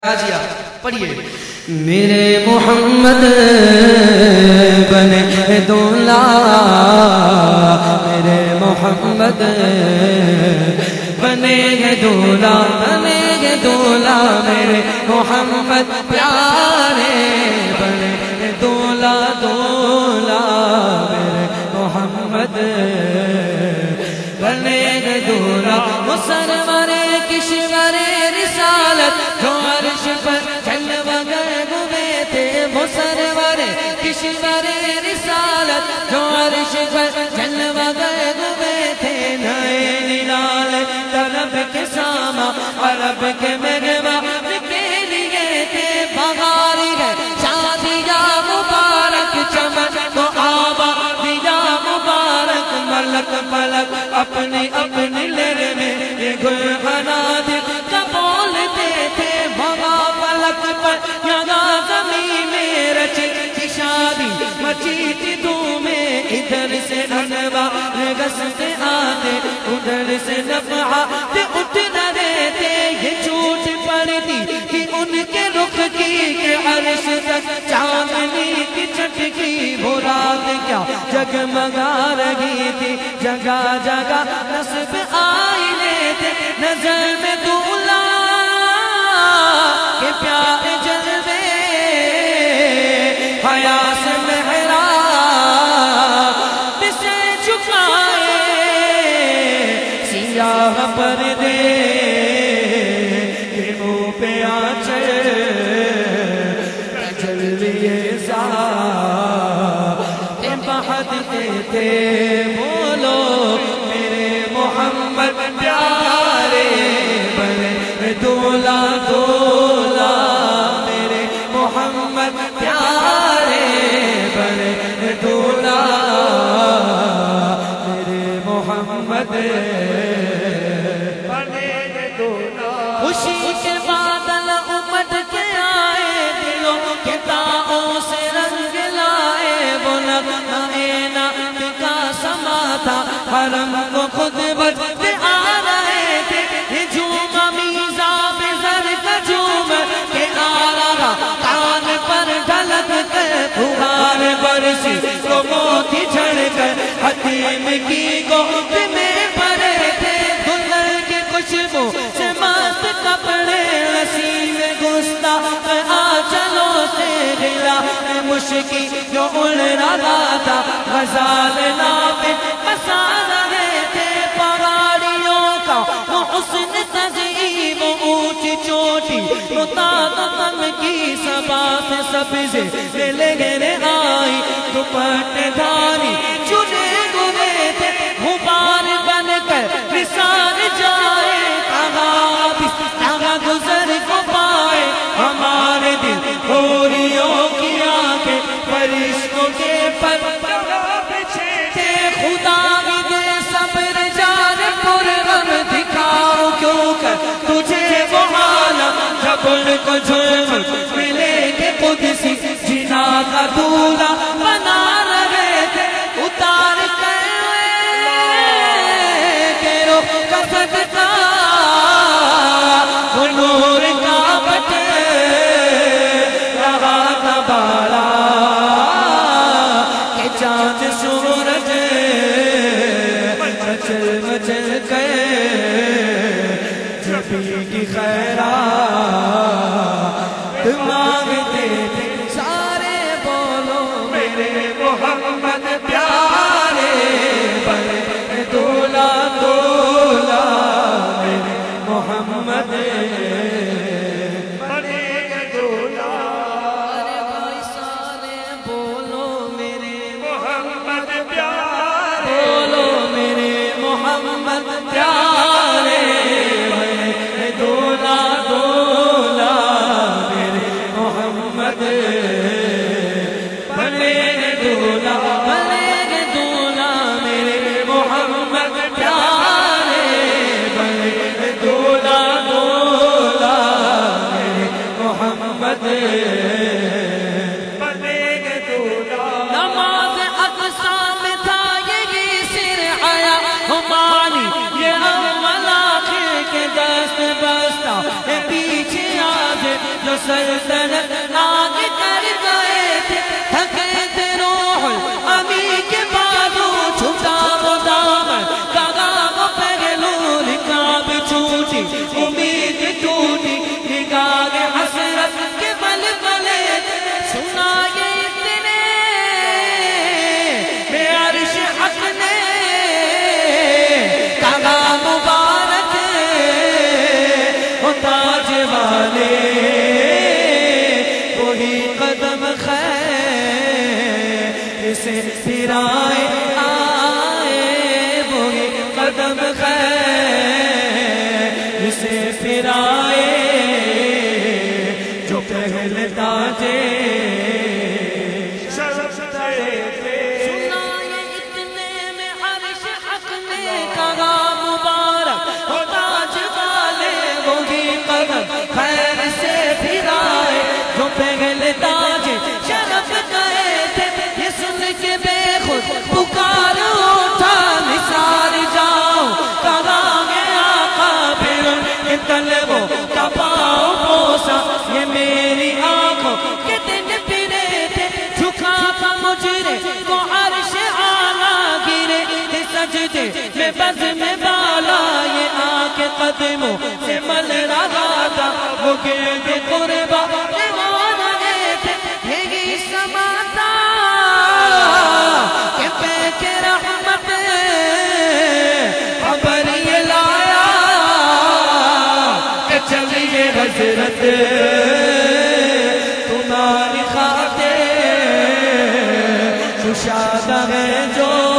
راجیہ پڑھیے میرے محمد بنے دولا، میرے محمد بنے دولا، بنے دولا، میرے محمد پیارے بنے دولا، دولا میرے محمد بنے دولا، مسلمان کشور رسالت جو عرش پر جلوہ گر ہوئے تھے، مسلمان کشور رسالت جو عرش پر جلوہ گر ہوئے تھے، نئے نلال طلب کے ساما عرب کے مہمان کے لیے تھے، بغاری ہے شادیاں مبارک چمن تو آبا دیا مبارک، ملک پلک اپنی اپنی لہر میں یہ گل انادر کا بولتے تھے، بغا پلک پر یہاں زمین میں رچی شادی مچی تھی دھومیں، ادھر سے انوا گستے آتے ادھر سے نفحات اٹھ نہ دیتے، یہ جھوٹ پڑتی کہ ان کے رخ کی کہ عرش تک چاندنی کی چٹکی، وہ رات کیا جگمگا رہی تھی، جگہ جگہ نصب آئینے تھے، نظر میں دولا کے پیارے جلوے، حیا سے محراب سے جھکائے، سیاہ پردے کے منہ پہ آنچل تجلیے ذات بہتتے تھے، بولو میرے محمد پیارے بنے دولا، دولا میرے محمد پیارے بنے دولا، میرے محمد بنے دولا، خوشی کے بادل امت کے آئے، دلوں کے تاؤں سے رنگ لائے، وہ نغمے نعت کا سما تھا، حرم کو خود بجتے آ رہے تھے، یہ جھوما میزاب زر کا جھوم کے آ رہا، کان پر ڈھلک کر پھوار برسی تو موتی جھڑ کر حتیم کی گود میں پڑے تھے، دلہن کے خوشبو سے مست کپڑے، نسیم گستاخ آنچلوں سے گھرا مشکی جو اڑ رہا تھا، غزال ناپے بسا رہے تھے، پہاڑیوں کا وہ حسن تہذیب، اونچی چوٹی مطابقم کی صبا سے سبزے لہریں آئی، دوپٹے دھاری چنے ہوئے تھے، غبار بن کر نثار جائے، کہاں گزر کو پائے ہمارے دل، ہوریوں کی آنکھیں فرشتوں کے پر بچھے تھے، خدا بھی دے صبر جان پر غم دکھاؤ کیوں کر تجھے وہ عالم، جب ان کو جھوم ملے گے قدسی جنا کا دولہ بنا رہے تھے، اتار کر تیرو کا صدقہ وہ نور کا بٹے رہا تھا بالا، کہ چاند سورج مچل مچل کے جبی کی خیرات مانگتے تھے، سارے بولو میرے محمد پیارے بنے دولا، دولا میرے محمد بنے دولا، ارے بھائی سارے بولو میرے محمد پیارے، بولو میرے محمد پیارے بنے دولا، دولا میرے محمد بنے دولا، بنے دولا میرے محمد پیارے بنے دولا، دولا میرے محمد بنے دولا، نماز اقصی میں تھا یہی سر آیا ہماری، یہ اول آخر کے دست بستہ پیچھے آج جو سلطنت آگ کر گئے تھے تھکے تھے روح امی کے بازو چھوٹا وہ دامن کہا وہ پہلو رکاب چھوٹی امید ٹوٹی نگاہ حسرت کے بل بلے سنا یہ اتنے بے عرش حق نے کہا مبارک وہ تاج والے وہی قدم خیر سے پھرائے آئے وہی قدم خیر سے پھرائے جو پہلے تاجے خیر سے پھرائے جو پہلے تاج شرف گئے تھے یہ سن کے بے خود پکار اٹھا نثار جاؤ کہا گیا قابل کے طلبوں کا پاؤ بوسا یہ میری آنکھوں کے دن پھرے تھے جھکا تھا مجرے کو عرش اعلیٰ گرے تھے سجدے میں بز میں بالا یہ آ کے قدموں سے مل رہا تھا وہ گرد قربا دیوان رہے تھے یہی سماتا کہ پیک رحمت خبر یہ لایا کہ چلیے حضرت تمہاری خاطر کشادہ ہے جو